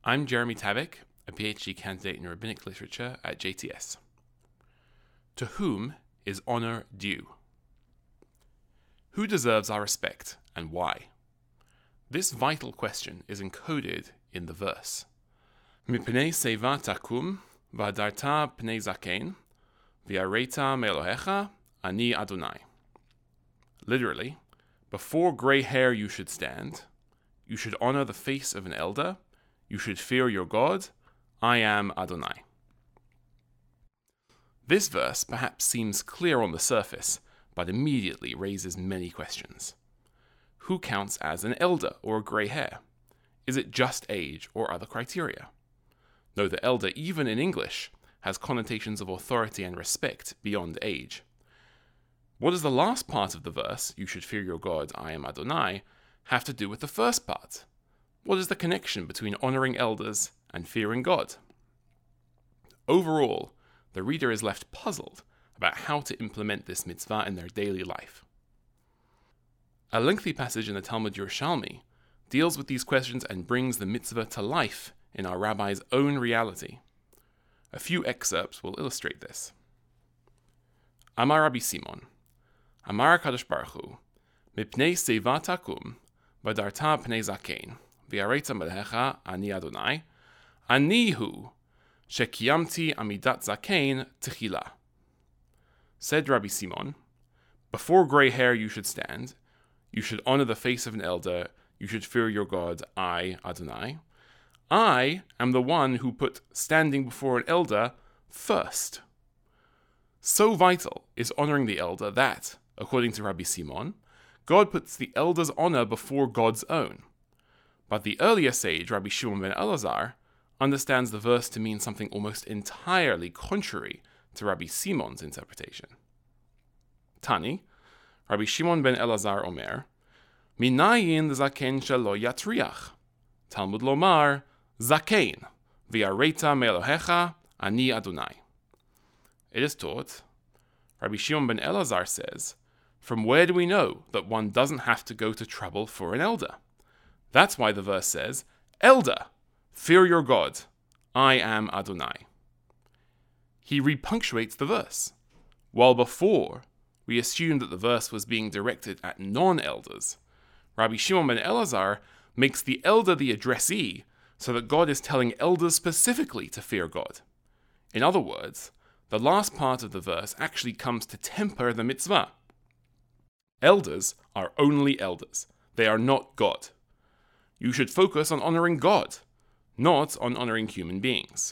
I'm Jeremy Tabak, a PhD candidate in Rabbinic Literature at JTS. To whom is honor due? Who deserves our respect and why? This vital question is encoded in the verse. Mipnei seva takum, v'adarta pnei zaken, v'yareita me'elohecha, ani Adonai. Literally, before grey hair you should stand, you should honor the face of an elder, you should fear your God, I am Adonai. This verse perhaps seems clear on the surface, but immediately raises many questions. Who counts as an elder or grey hair? Is it just age or other criteria? No, the elder, even in English, has connotations of authority and respect beyond age. What does the last part of the verse, you should fear your God, I am Adonai, have to do with the first part? What is the connection between honoring elders and fearing God? Overall, the reader is left puzzled about how to implement this mitzvah in their daily life. A lengthy passage in the Talmud Yerushalmi deals with these questions and brings the mitzvah to life in our rabbi's own reality. A few excerpts will illustrate this. Amar Rabbi Simon, Amar HaKadosh Baruch Hu, Mipnei seva takum, v'adarta pnei zaken, v'yareita me'elohecha ani Adonai, ani hu, shekiyamti amidat zaken techila. Said Rabbi Simon, before grey hair you should stand, you should honor the face of an elder, you should fear your God, I, Adonai. I am the one who put standing before an elder first. So vital is honoring the elder that, according to Rabbi Simon, God puts the elder's honor before God's own. But the earlier sage, Rabbi Shimon ben Elazar, understands the verse to mean something almost entirely contrary to Rabbi Simon's interpretation. Tani, Rabbi Shimon ben Elazar Omer, Minayin zaken shelo yatriach, Talmud lomar, zaken, v'yareita me'elohecha, ani Adonai. It is taught, Rabbi Shimon ben Elazar says, from where do we know that one doesn't have to go to trouble for an elder? That's why the verse says, elder, fear your God, I am Adonai. He repunctuates the verse. While before, we assumed that the verse was being directed at non-elders, Rabbi Shimon ben Elazar makes the elder the addressee so that God is telling elders specifically to fear God. In other words, the last part of the verse actually comes to temper the mitzvah. Elders are only elders. They are not God. You should focus on honoring God, not on honoring human beings.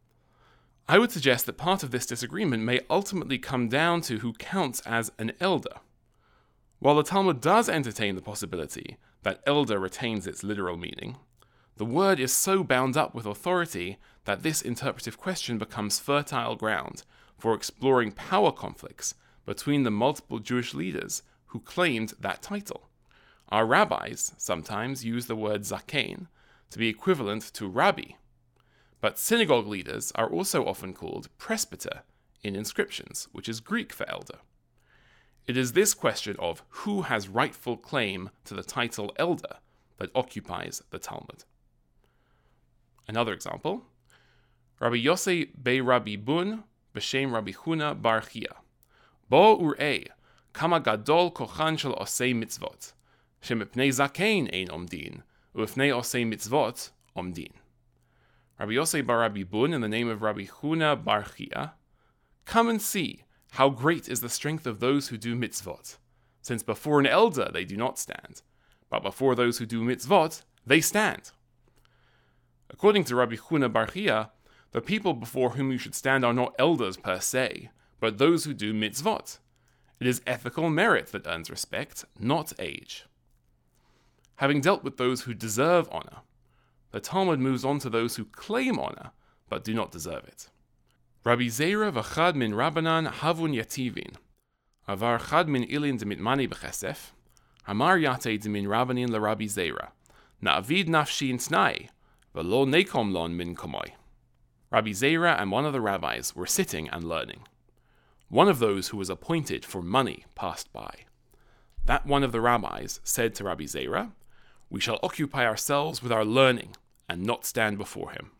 I would suggest that part of this disagreement may ultimately come down to who counts as an elder. While the Talmud does entertain the possibility that elder retains its literal meaning, the word is so bound up with authority that this interpretive question becomes fertile ground for exploring power conflicts between the multiple Jewish leaders who claimed that title. Our rabbis sometimes use the word zaken to be equivalent to rabbi, but synagogue leaders are also often called presbyter in inscriptions, which is Greek for elder. It is this question of who has rightful claim to the title elder that occupies the Talmud. Another example, Rabbi Yosei bei Rabbi Bun b'shem Rabbi Huna bar Chia. Bo ur'ei, kama gadol kochan shel osei mitzvot, shemipnei zaken ein omdin, u'ifnei osei mitzvot omdin. Rabbi Yosei bar Rabbi Bun, in the name of Rabbi Huna bar Chia, come and see how great is the strength of those who do mitzvot, since before an elder they do not stand, but before those who do mitzvot, they stand. According to Rabbi Huna bar Chia, the people before whom you should stand are not elders per se, but those who do mitzvot. It is ethical merit that earns respect, not age. Having dealt with those who deserve honor, the Talmud moves on to those who claim honor, but do not deserve it. Rabbi Zera v'chad min Rabbanan havun yativin, avar chad min ilin demitmani b'chesef, hamar yate demin Rabbanin l'Rabbi Zera, na'avid nafshi in t'nai, v'lo nekom lon min komoi. Rabbi Zera and one of the rabbis were sitting and learning. One of those who was appointed for money passed by. That one of the rabbis said to Rabbi Zera, "We shall occupy ourselves with our learning, and not stand before him.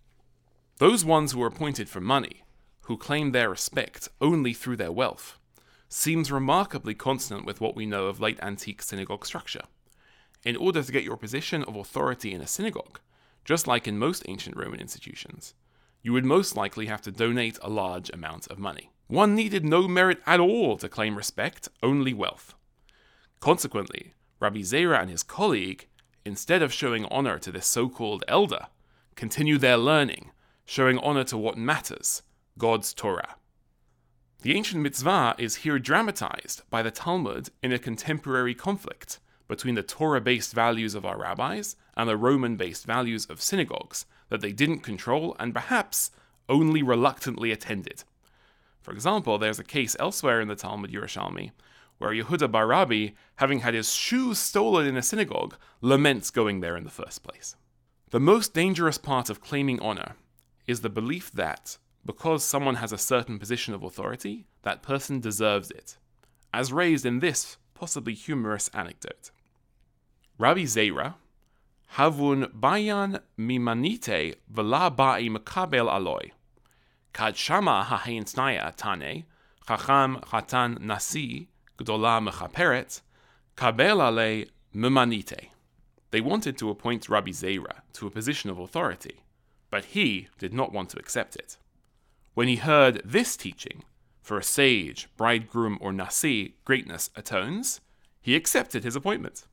Those ones who are appointed for money, who claim their respect only through their wealth, seems remarkably consonant with what we know of late antique synagogue structure. In order to get your position of authority in a synagogue, just like in most ancient Roman institutions, you would most likely have to donate a large amount of money. One needed no merit at all to claim respect, only wealth. Consequently, Rabbi Zera and his colleague, instead of showing honor to this so-called elder, continue their learning, showing honor to what matters, God's Torah. The ancient mitzvah is here dramatized by the Talmud in a contemporary conflict between the Torah-based values of our rabbis and the Roman-based values of synagogues that they didn't control and perhaps only reluctantly attended. For example, there's a case elsewhere in the Talmud Yerushalmi where Yehuda bar Rabbi, having had his shoes stolen in a synagogue, laments going there in the first place. The most dangerous part of claiming honor is the belief that, because someone has a certain position of authority, that person deserves it, as raised in this possibly humorous anecdote. Rabbi Zera, havun bayan mimanite v'la ba'i mekabel aloi, kad shama ha'hein tnaya tane, chacham chatan nasi, gdola mechaperet, kabel ale mimanite. They wanted to appoint Rabbi Zera to a position of authority, but he did not want to accept it. When he heard this teaching, for a sage, bridegroom, or nasi, greatness atones, he accepted his appointment.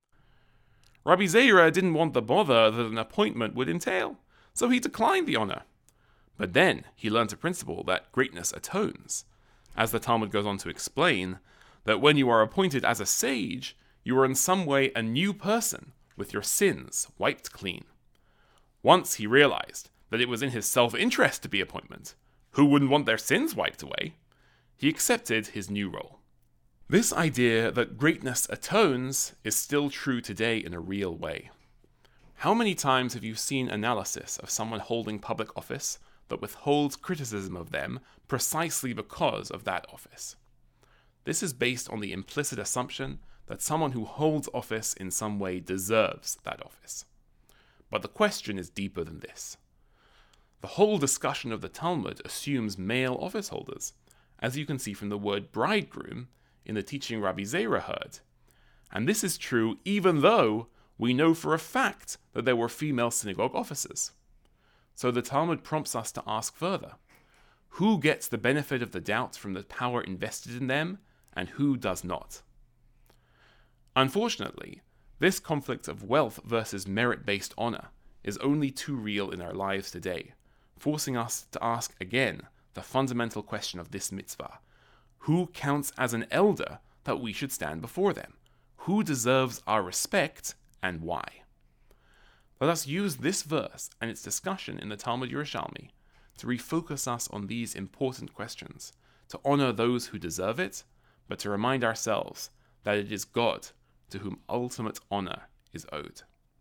Rabbi Zera didn't want the bother that an appointment would entail, so he declined the honor. But then he learnt a principle that greatness atones, as the Talmud goes on to explain, that when you are appointed as a sage, you are in some way a new person, with your sins wiped clean. Once he realized that it was in his self-interest to be appointment, who wouldn't want their sins wiped away? He accepted his new role. This idea that greatness atones is still true today in a real way. How many times have you seen analysis of someone holding public office that withholds criticism of them precisely because of that office? This is based on the implicit assumption that someone who holds office in some way deserves that office. But the question is deeper than this. The whole discussion of the Talmud assumes male office holders, as you can see from the word bridegroom in the teaching Rabbi Zera heard. And this is true even though we know for a fact that there were female synagogue officers. So the Talmud prompts us to ask further, who gets the benefit of the doubt from the power invested in them, and who does not? Unfortunately, this conflict of wealth versus merit-based honor is only too real in our lives today, forcing us to ask again the fundamental question of this mitzvah. Who counts as an elder that we should stand before them? Who deserves our respect, and why? Let us use this verse and its discussion in the Talmud Yerushalmi to refocus us on these important questions, to honor those who deserve it, but to remind ourselves that it is God to whom ultimate honor is owed.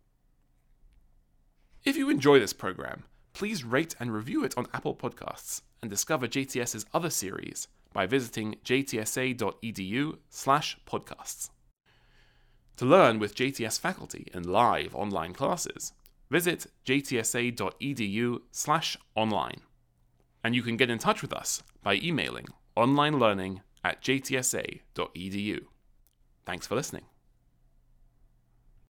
If you enjoy this program, please rate and review it on Apple Podcasts and discover JTS's other series by visiting jtsa.edu/podcasts. To learn with JTS faculty in live online classes, visit jtsa.edu/online. And you can get in touch with us by emailing onlinelearning@jtsa.edu. Thanks for listening.